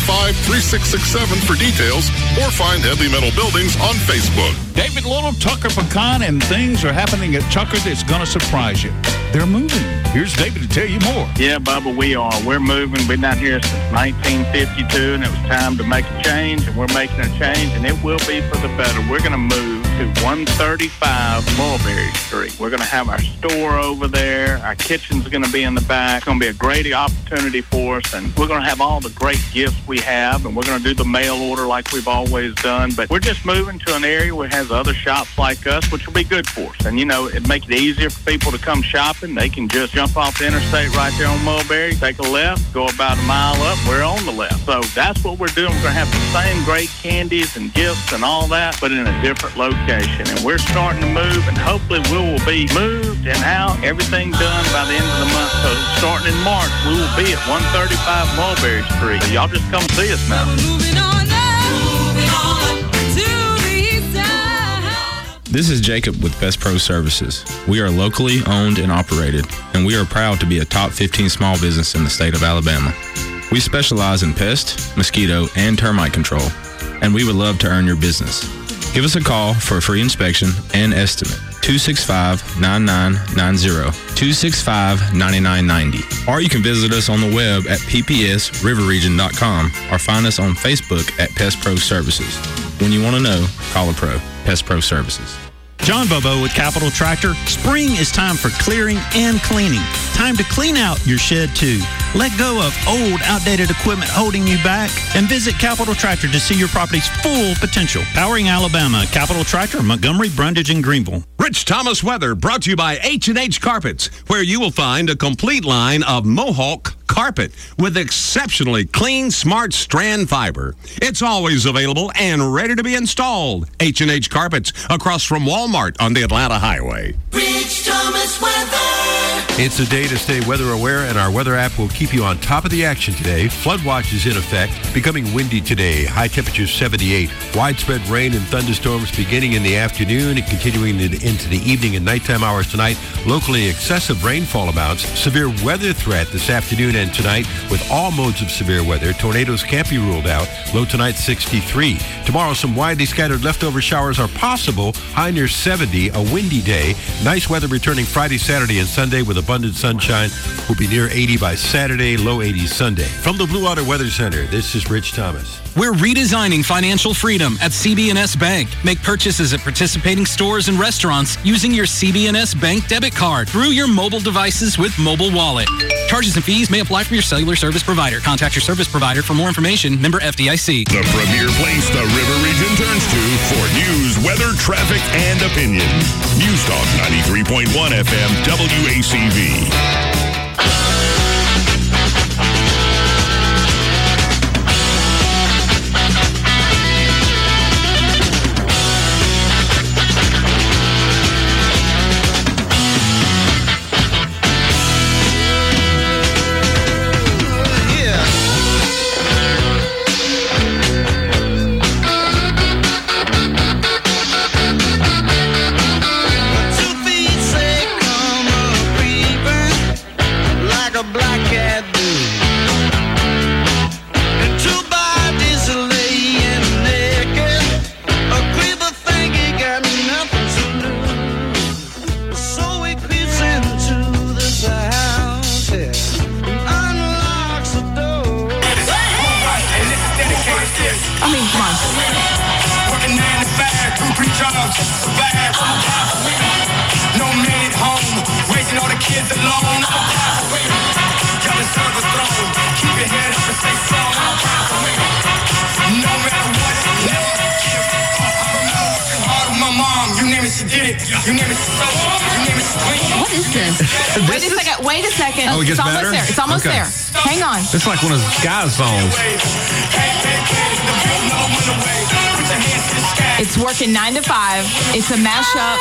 285-3667 for details or find Headley Metal Buildings on Facebook. David Little, Tucker Pecan, and things are happening at Tucker that's going to surprise you. They're moving. Here's David to tell you more. Yeah, Bubba, we are. We're moving. We've been down here since 1952, and it was time to make a change, and we're making a change, and it will be for the better. We're going to move to 135 Mulberry Street. We're going to have our store over there. Our kitchen's going to be in the back. It's going to be a great opportunity for us, and we're going to have all the great gifts we have, and we're going to do the mail order like we've always done. But we're just moving to an area where it has other shops like us, which will be good for us. And, you know, it makes it easier for people to come shopping. They can just jump off the interstate right there on Mulberry, take a left, go about a mile up. We're on the left. So that's what we're doing. We're going to have the same great candies and gifts and all that, but in a different location. And we're starting to move, and hopefully we will be moved and out, everything done by the end of the month. So starting in March, we will be at 135 Mulberry Street. So y'all just come see us now. This is Jacob with Pest Pro Services. We are locally owned and operated, and we are proud to be a top 15 small business in the state of Alabama. We specialize in pest, mosquito, and termite control, and we would love to earn your business. Give us a call for a free inspection and estimate. 265-9990, 265-9990. Or you can visit us on the web at ppsriverregion.com or find us on Facebook at Pest Pro Services. When you want to know, call a pro. Pest Pro Services. John Bobo with Capital Tractor. Spring is time for clearing and cleaning. Time to clean out your shed too. Let go of old, outdated equipment holding you back and visit Capital Tractor to see your property's full potential. Powering Alabama, Capital Tractor, Montgomery, Brundage, and Greenville. Rich Thomas weather brought to you by H&H Carpets, where you will find a complete line of Mohawk carpet with exceptionally clean, smart strand fiber. It's always available and ready to be installed. H&H Carpets across from Walmart on the Atlanta Highway. Rich Thomas weather. It's a day to stay weather aware, and our weather app will keep you on top of the action today. Flood watch is in effect, becoming windy today. High temperature 78. Widespread rain and thunderstorms beginning in the afternoon and continuing into the evening and nighttime hours tonight. Locally excessive rainfall amounts. Severe weather threat this afternoon and tonight with all modes of severe weather. Tornadoes can't be ruled out. Low tonight 63. Tomorrow some widely scattered leftover showers are possible. High near 70. A windy day. Nice weather returning Friday, Saturday, and Sunday with abundant sunshine. Will be near 80 by Saturday, low 80s Sunday. From the Blue Water Weather Center, this is Rich Thomas. We're redesigning financial freedom at CB&S Bank. Make purchases at participating stores and restaurants using your CB&S Bank debit card through your mobile devices with Mobile Wallet. Charges and fees may apply from your cellular service provider. Contact your service provider for more information. Member FDIC. The premier place the River Region turns to for news, weather, traffic, and opinion. News Talk 93.1 FM WACV. Wait a second. Oh, it gets it's almost better? there. It's almost Okay. there. Hang on. It's like one of Sky's songs. It's working 9 to 5. It's a mashup.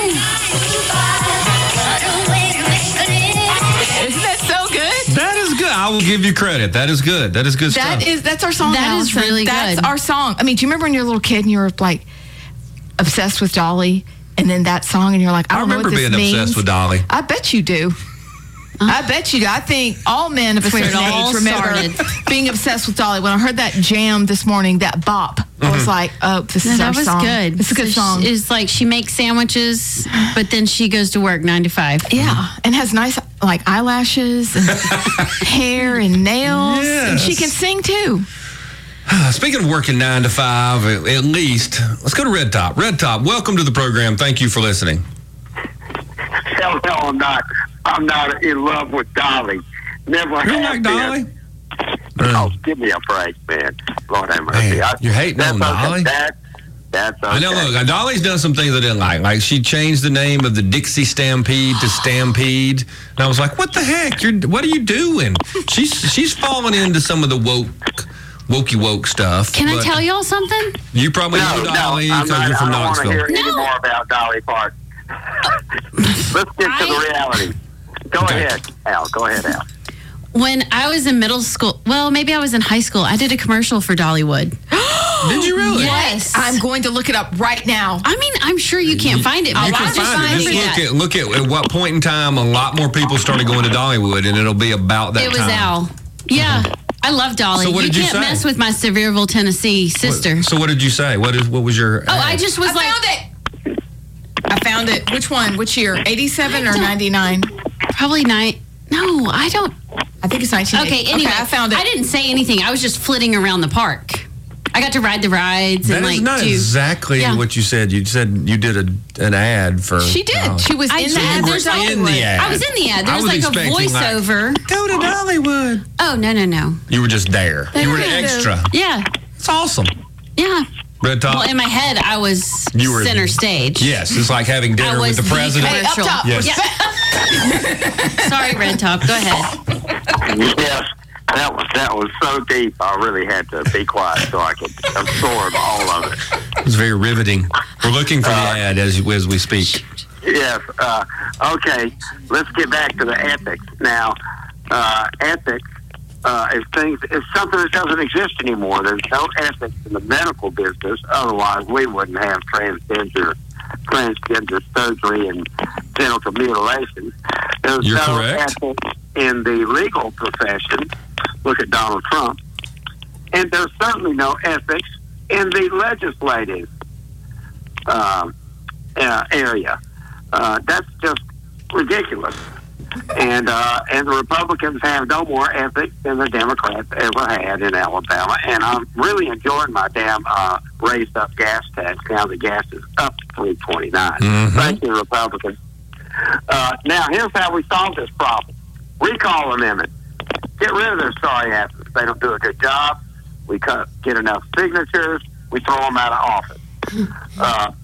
Isn't that so good? That is good. I will give you credit. That is good. That is good stuff. That's our song. That is Allison. really That's good. our song. I mean, do you remember when you were a little kid and you were like obsessed with Dolly, and then that song, and you're like, I don't know what remember this being means. obsessed with Dolly. I bet you do. I bet you do. I think all men of a Where it certain all age remember being obsessed with Dolly. When I heard that jam this morning, that bop, I was like, oh, this is our that was song. good. It's a good song. It's like she makes sandwiches, but then she goes to work 9 to 5. Yeah, and has nice like eyelashes and hair and nails. And she can sing too. Speaking of working 9 to 5, at least, let's go to Red Top. Red Top, welcome to the program. Thank you for listening. Hell no, I'm not. I'm not in love with Dolly. Never You have like been. Dolly? Oh, give me a break, man. Lord have mercy. Man, you're hating on Dolly? That's okay. I know, look, Dolly's done some things I didn't like. Like, she changed the name of the Dixie Stampede to Stampede. And I was like, what the heck? What are you doing? She's fallen into some of the woke stuff. Can I but tell y'all something? You probably know Dolly I'm because not, you're from I don't want to Knoxville. hear any more about Dolly Parton. Let's get to the reality. Go ahead, Al. Go ahead, Al. When I was in middle school, well, maybe I was in high school, I did a commercial for Dollywood. Did you really? Yes. I'm going to look it up right now. I mean, I'm sure you can't find it. You but can I'm just find it. finding Just that. look at what point in time a lot more people started going to Dollywood, and it'll be about that It was time. Al. Yeah. I love Dolly. So what did you can't say? mess with my Sevierville, Tennessee sister. So what did you say? What was your? Oh, I just was like, found it. I found it. Which one? Which year? 87 or 99? Probably No, I don't. I think it's 1980. Okay, anyway, I found it. I didn't say anything. I was just flitting around the park. I got to ride the rides That and is like not do. exactly Yeah. what you said. You said you did an ad for. She did. She was I in the did. ad. There's for in the Dollywood. ad. I was in the ad. There I was was like a expecting, like, voiceover. Go to Dollywood. Oh no. You were just there. You were an Kind of. extra. Yeah. It's awesome. Yeah. Red Top. Well, in my head, I was You were- center stage. Yes, it's like having dinner I with was the president. Hey, up top. Yes. Yeah. Sorry, Red Top. Go ahead. Yes, that was so deep. I really had to be quiet so I could absorb all of it. It's very riveting. We're looking for the ad as we speak. Yes. Okay. Let's get back to the ethics now. Ethics is something that doesn't exist anymore. There's no ethics in the medical business. Otherwise, we wouldn't have transgender surgery and genital mutilation. There's You're no correct. ethics in the legal profession. Look at Donald Trump. And there's certainly no ethics in the legislative area. That's just ridiculous. And the Republicans have no more ethics than the Democrats ever had in Alabama. And I'm really enjoying my damn raised up gas tax. Now the gas is up to $3.29. Thank you, Republicans. Now here's how we solve this problem: recall amendment. Get rid of their sorry asses. They don't do a good job. We get enough signatures. We throw them out of office.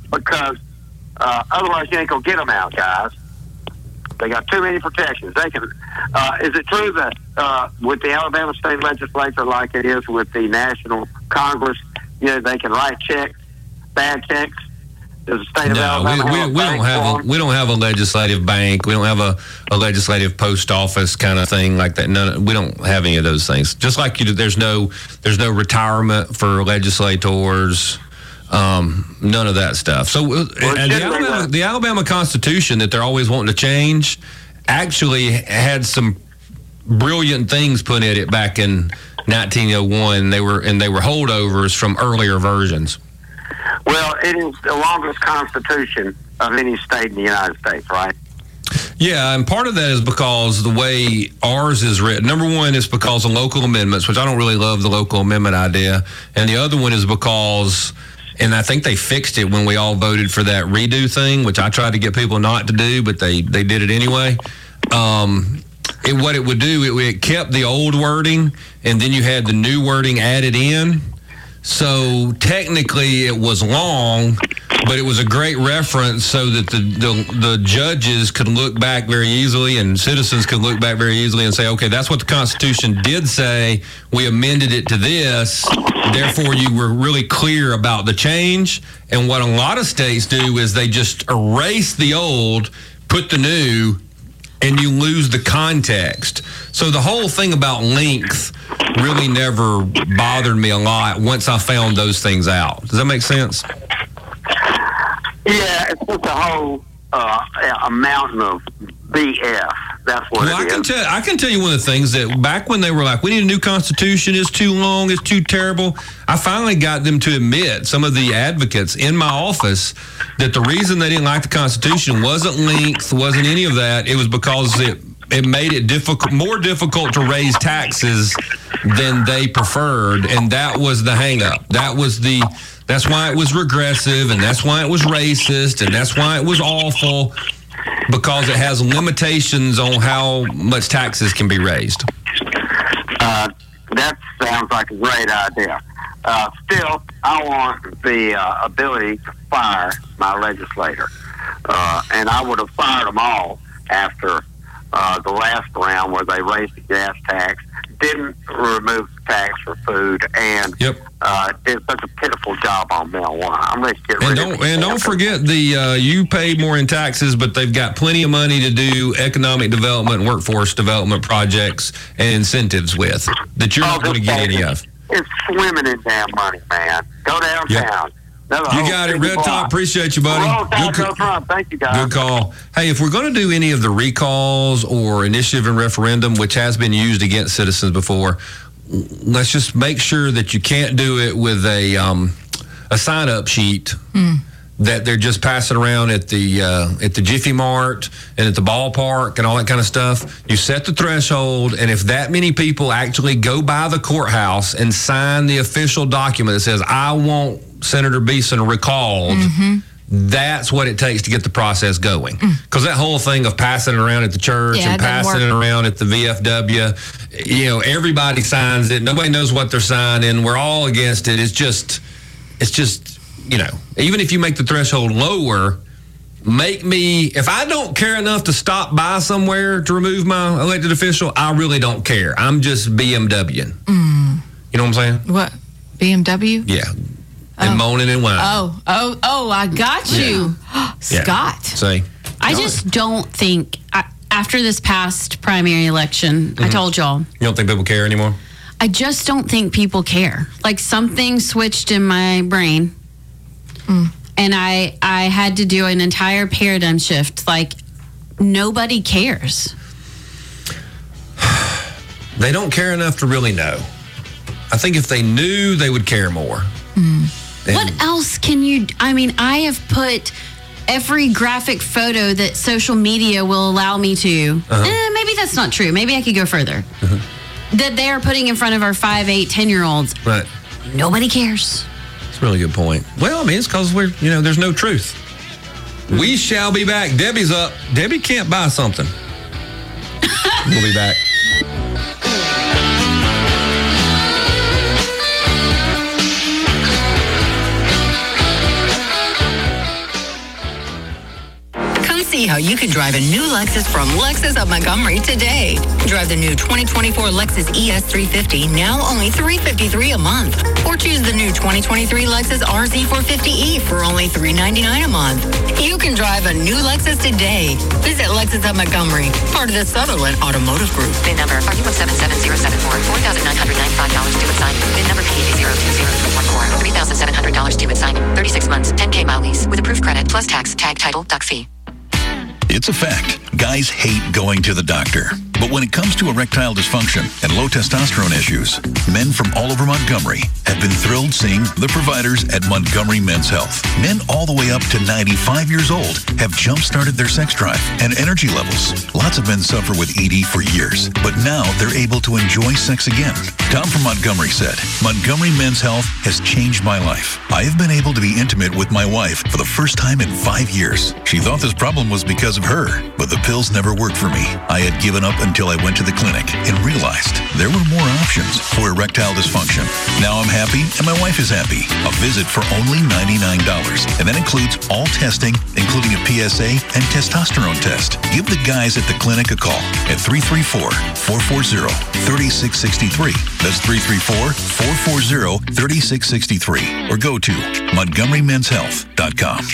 because otherwise you ain't gonna get them out, guys. They got too many protections. They can. Is it true that with the Alabama state legislature, like it is with the National Congress, they can write checks, bad checks? Does the state of Alabama we don't have a legislative bank. We don't have a legislative post office kind of thing like that. We don't have any of those things. Just like there's no retirement for legislators. None of that stuff. So the Alabama Constitution that they're always wanting to change actually had some brilliant things put in it back in 1901. They were holdovers from earlier versions. Well, it is the longest constitution of any state in the United States, right? Yeah, and part of that is because the way ours is written. Number one is because of local amendments, which I don't really love the local amendment idea. And the other one is because, and I think they fixed it when we all voted for that redo thing, which I tried to get people not to do, but they did it anyway. What it would do, it kept the old wording, and then you had the new wording added in. So technically it was long, but it was a great reference so that the judges could look back very easily and citizens could look back very easily and say, okay, that's what the Constitution did say. We amended it to this. Therefore, you were really clear about the change. And what a lot of states do is they just erase the old, put the new, and you lose the context. So the whole thing about length really never bothered me a lot once I found those things out. Does that make sense? Yeah, it's just a whole a mountain of BS. That's what it is. I can tell you one of the things that back when they were like, we need a new constitution, it's too long, it's too terrible, I finally got them to admit, some of the advocates in my office, that the reason they didn't like the Constitution wasn't length, wasn't any of that. It was because it made it more difficult to raise taxes than they preferred, and that was the hang-up. That's why it was regressive, and that's why it was racist, and that's why it was awful, because it has limitations on how much taxes can be raised. That sounds like a great idea. Still, I want the ability to fire my legislator. And I would have fired them all after the last round where they raised the gas tax, didn't remove the tax for food, and did such a pitiful job on marijuana. I'm ready to get rid of it. And don't forget you pay more in taxes, but they've got plenty of money to do economic development and workforce development projects and incentives with that you're not going to get any of. It's swimming in damn money, man. Go downtown. Yep. You got it, Red Top. Appreciate you, buddy. Thank you, guys. Good call. Hey, if we're going to do any of the recalls or initiative and referendum, which has been used against citizens before, let's just make sure that you can't do it with a sign-up sheet that they're just passing around at the Jiffy Mart and at the ballpark and all that kind of stuff. You set the threshold, and if that many people actually go by the courthouse and sign the official document that says, I want Senator Beeson recalled, that's what it takes to get the process going. Because that whole thing of passing it around at the church and passing it around at the VFW, everybody signs it. Nobody knows what they're signing. We're all against it. It's just, even if you make the threshold lower, if I don't care enough to stop by somewhere to remove my elected official, I really don't care. I'm just BMWing. You know what I'm saying? What? BMW? Yeah. And moaning and whining. Oh, I got you. Scott. See? I just don't think, after this past primary election, I told y'all. You don't think people care anymore? I just don't think people care. Like something switched in my brain. And I had to do an entire paradigm shift. Like, nobody cares. They don't care enough to really know. I think if they knew, they would care more. What else can you... I have put every graphic photo that social media will allow me to. Maybe that's not true. Maybe I could go further. That they are putting in front of our 5, 8, 10-year-olds. Right. Nobody cares. That's a really good point. Well, it's because there's no truth. We shall be back. Debbie's up. Debbie can't buy something. We'll be back. see how you can drive a new Lexus from Lexus of Montgomery today. Drive the new 2024 Lexus ES350, now only $353 a month. Or choose the new 2023 Lexus RZ450E for only $399 a month. You can drive a new Lexus today. Visit Lexus of Montgomery, part of the Sutherland Automotive Group. VIN number RU177074, $4,995 due at signing. VIN number PAD02014, $3,700 due at signing. 36 months, 10K mile lease with approved credit plus tax, tag, title, doc fee. It's a fact. Guys hate going to the doctor. But when it comes to erectile dysfunction and low testosterone issues, men from all over Montgomery have been thrilled seeing the providers at Montgomery Men's Health. Men all the way up to 95 years old have jump-started their sex drive and energy levels. Lots of men suffer with ED for years, but now they're able to enjoy sex again. Tom from Montgomery said, Montgomery Men's Health has changed my life. I have been able to be intimate with my wife for the first time in 5 years. She thought this problem was because of her, but the pills never worked for me. I had given up until I went to the clinic and realized there were more options for erectile dysfunction. Now I'm happy and my wife is happy. A visit for only $99. And that includes all testing, including a PSA and testosterone test. Give the guys at the clinic a call at 334-440-3663. That's 334-440-3663. Or go to MontgomeryMen'sHealth.com.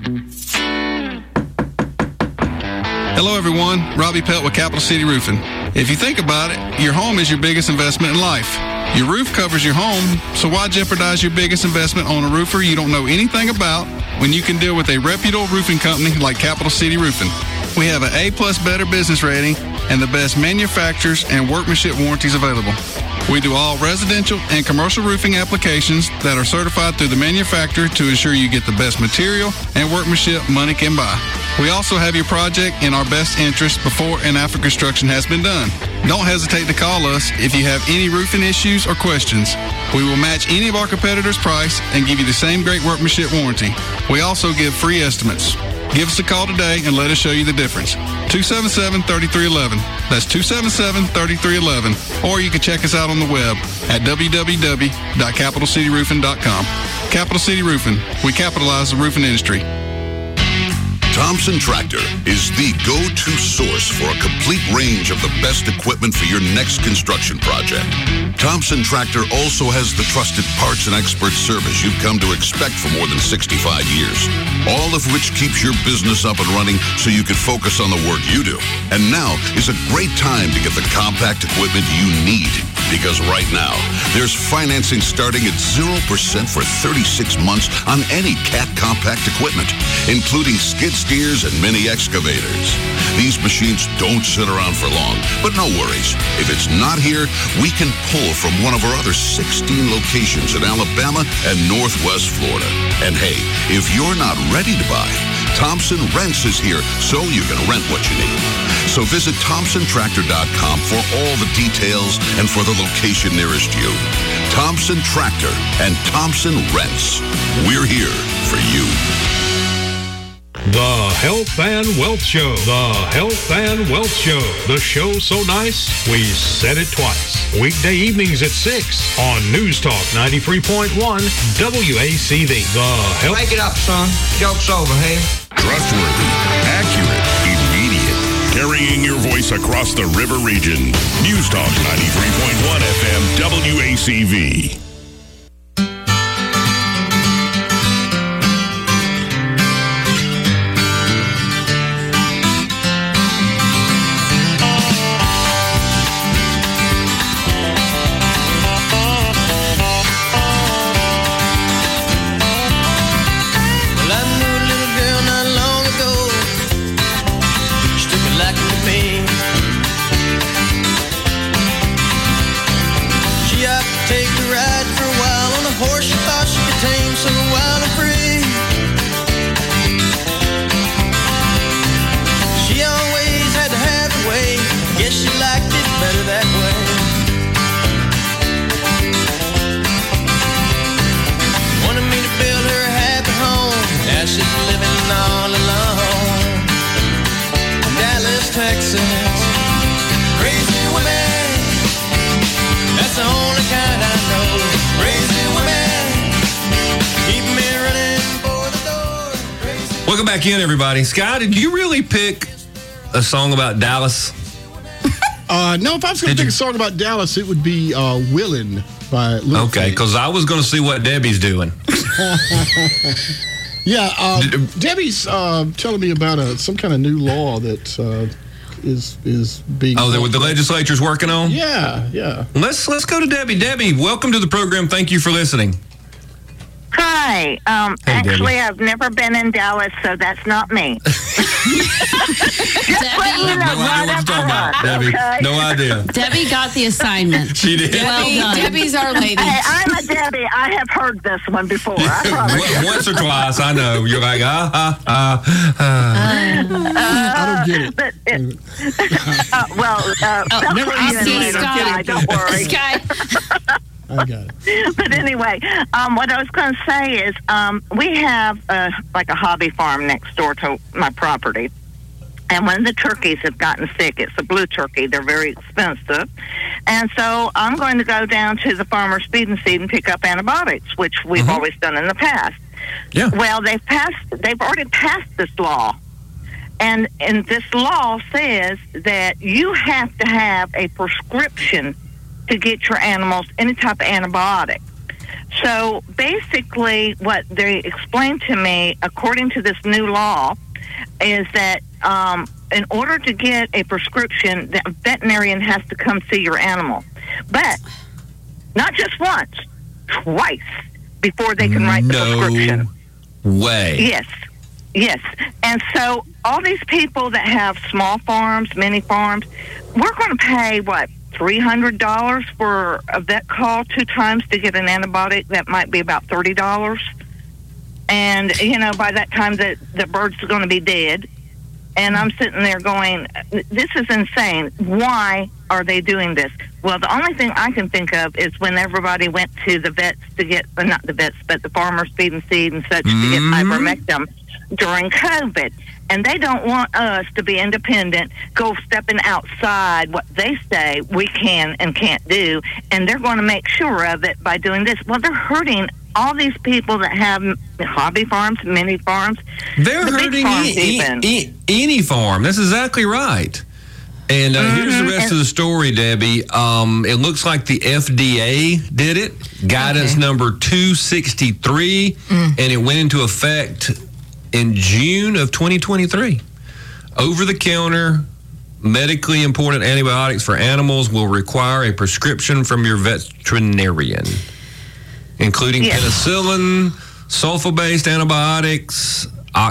Hello, everyone. Robbie Pelt with Capital City Roofing. If you think about it, your home is your biggest investment in life. Your roof covers your home, so why jeopardize your biggest investment on a roofer you don't know anything about when you can deal with a reputable roofing company like Capital City Roofing? We have an A-plus Better Business rating and the best manufacturers and workmanship warranties available. We do all residential and commercial roofing applications that are certified through the manufacturer to ensure you get the best material and workmanship money can buy. We also have your project in our best interest before and after construction has been done. Don't hesitate to call us if you have any roofing issues or questions. We will match any of our competitors' price and give you the same great workmanship warranty. We also give free estimates. Give us a call today and let us show you the difference. 277-3311. That's 277-3311. Or you can check us out on the web at www.capitalcityroofing.com. Capital City Roofing. We capitalize the roofing industry. Thompson Tractor is the go-to source for a complete range of the best equipment for your next construction project. Thompson Tractor also has the trusted parts and expert service you've come to expect for more than 65 years, all of which keeps your business up and running so you can focus on the work you do. And now is a great time to get the compact equipment you need, because right now, there's financing starting at 0% for 36 months on any Cat compact equipment, including skid steers and mini excavators. These machines don't sit around for long, but no worries. If it's not here, we can pull from one of our other 16 locations in Alabama and Northwest Florida. And hey, if you're not ready to buy, Thompson Rents is here so you can rent what you need. So visit ThompsonTractor.com for all the details and for the location nearest you. Thompson Tractor and Thompson Rents. We're here for you. The Health and Wealth Show. The Health and Wealth Show. The show so nice, we said it twice. Weekday evenings at 6 on News Talk 93.1 WACV. The Health. Break it up, son. Joke's over, hey? Trustworthy, accurate, immediate. Carrying your voice across the river region. News Talk 93.1 FM WACV. Take a ride Welcome back in, everybody. Sky, did you really pick a song about Dallas? No, if I was going to pick a song about Dallas, it would be Willin' by Little Okay, because I was going to see what Debbie's doing. Yeah, Debbie's telling me about some kind of new law that is being... Oh, the legislature's working on? Yeah. Let's go to Debbie. Debbie, welcome to the program. Thank you for listening. Hi. Actually, I've never been in Dallas, so that's not me. Debbie. No idea. Debbie got the assignment. She did. Well done. Debbie's our lady. Hey, I'm a Debbie. I have heard this one before. I promise you. Once or twice, I know. You're like, I don't get it. Don't worry. I got it. But anyway, what I was going to say is we have like a hobby farm next door to my property. And when the turkeys have gotten sick, it's a blue turkey. They're very expensive. And so I'm going to go down to the Farmer's Feed and Seed and pick up antibiotics, which we've always done in the past. Yeah. Well, they've already passed this law. And this law says that you have to have a prescription to get your animals any type of antibiotic. So basically what they explained to me, according to this new law, is that in order to get a prescription, the veterinarian has to come see your animal. But not just once, twice before they can write the prescription. Way. Yes. And so all these people that have small farms, mini farms, we're going to pay, $300 for a vet call 2 times to get an antibiotic. That might be about $30. And, by that time the bird's going to be dead. And I'm sitting there going, this is insane. Why are they doing this? Well, the only thing I can think of is when everybody went to the vets to get, not the vets, but the Farmer's Feed and Seed and such to get ivermectin during COVID. And they don't want us to be independent, go stepping outside what they say we can and can't do. And they're going to make sure of it by doing this. Well, they're hurting all these people that have hobby farms, mini farms. They're hurting any farm. That's exactly right. And here's the rest of the story, Debbie. It looks like the FDA did it. Guidance number 263. And it went into effect in June of 2023. Over-the-counter, medically important antibiotics for animals will require a prescription from your veterinarian, including penicillin, sulfur-based antibiotics,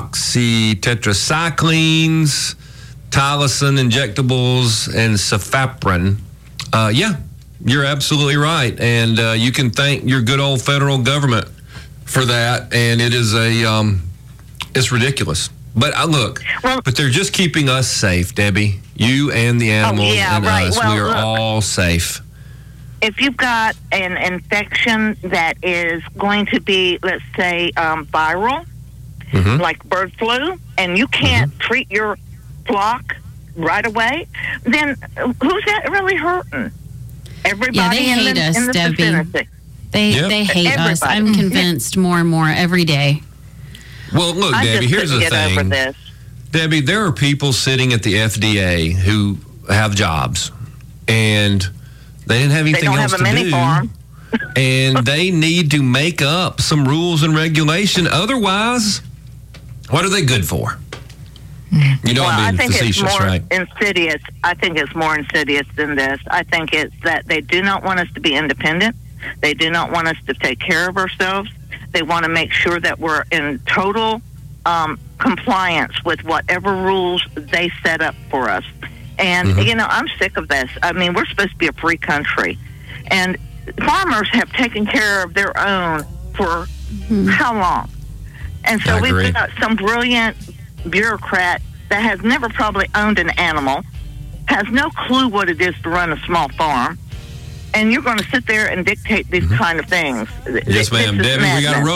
oxytetracyclines, Tylosin injectables, and cefeprin. You're absolutely right. And you can thank your good old federal government for that. And it is it's ridiculous. But but they're just keeping us safe, Debbie. You and the animals and us. Well, we are all safe. If you've got an infection that is going to be, let's say, viral, like bird flu, and you can't treat your flock right away, then who's that really hurting? Everybody they hate us, in the Debbie. vicinity. They hate us. I'm convinced more and more every day. Well, look, Debbie, here's the thing. Debbie, there are people sitting at the FDA who have jobs, and they didn't have anything else to do. Farm. And they need to make up some rules and regulation. Otherwise, what are they good for? You know, I'm being facetious, right? Insidious. I think it's more insidious than this. I think it's that they do not want us to be independent. They do not want us to take care of ourselves. They want to make sure that we're in total compliance with whatever rules they set up for us. And, I'm sick of this. I mean, we're supposed to be a free country. And farmers have taken care of their own for how long? And so we've got some brilliant bureaucrat that has never probably owned an animal, has no clue what it is to run a small farm, and you're going to sit there and dictate these kind of things. Yes, ma'am. Debbie, we got to roll.